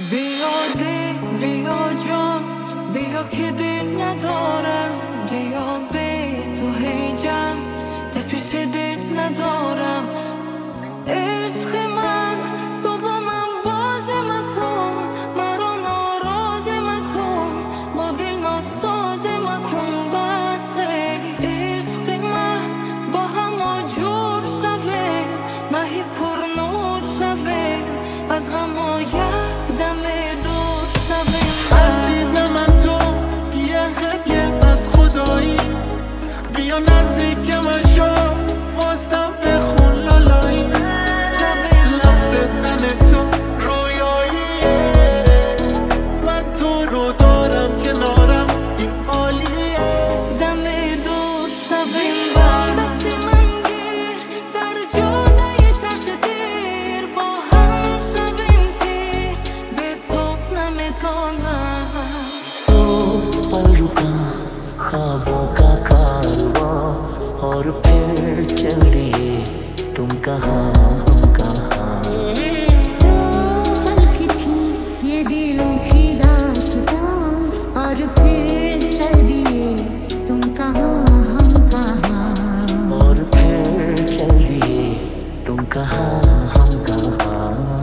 بیا دل بیا جان بیا که دل ندارم، بیا به تو هیجم ده پیش دل ندارم. عشق من تو با من بازی مکن، مرا ناراضی مکن، با دل ناسازی مکن. بس عشق من با هم جور شوه، مهی پر نور شوه، از غم دم دور شوه. از دید من تو یه هدیه از خدایی، بیا نزدیک من شو واسم بخون لالایی. لحظه تن تو رویایی و تو رو دارم کنارم، این عالیه. دم دور شوه با دست من گیر، در جاده تقدیر با هم شویم پیر، به تو نمیتونم. पलों का ख्वाबों का कारवां और फिर चल दिए तुम कहाँ हम कहाँ। दो पल की थी ये दिलों की दास्तां और फिर चल दिए तुम कहाँ हम कहाँ। और फिर चल दिए तुम कहाँ हम कहाँ।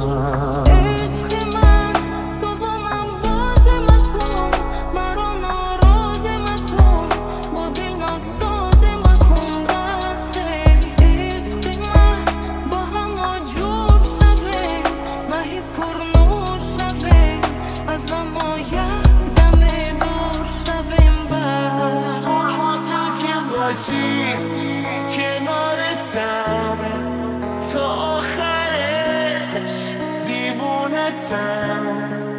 کنارتم تا آخرش دیوونتم.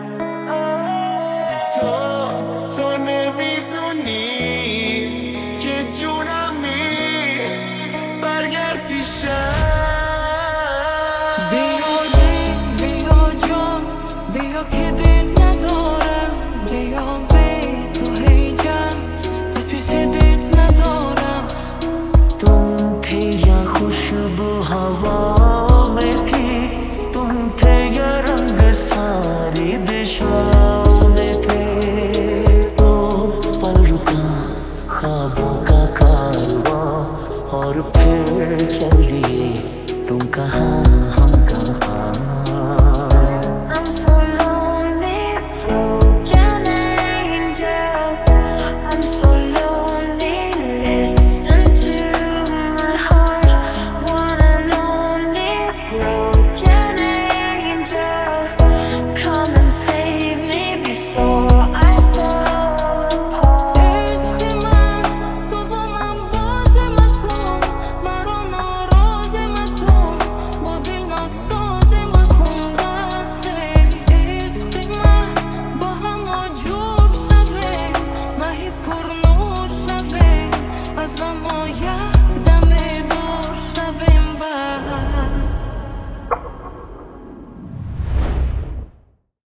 تو نمیدونی که جونمی، برگرد پیشم. بیا دل بیا جان بیا که دل ندارم، بیا به تو هیجم ده پیش دل ندارم. तुम थे या खुशबू हवा में थी, तुम थे या रंग सारी दिशाओं में थे। ओ पल रुका ख्वाबों का कारवां और फिर चल दिए तुम कहाँ हम कहाँ। I'm so lonely, broken angel. I'm so lonely, listen to my heart. One and only broken angel. Come and save me before I fall apart. عشق من تو با من بازی مکن، مرا ناراضی مکن، با دل ناسازی مکن. بس عشق من با هم جور شوه، مهی پر نور شوه، از غم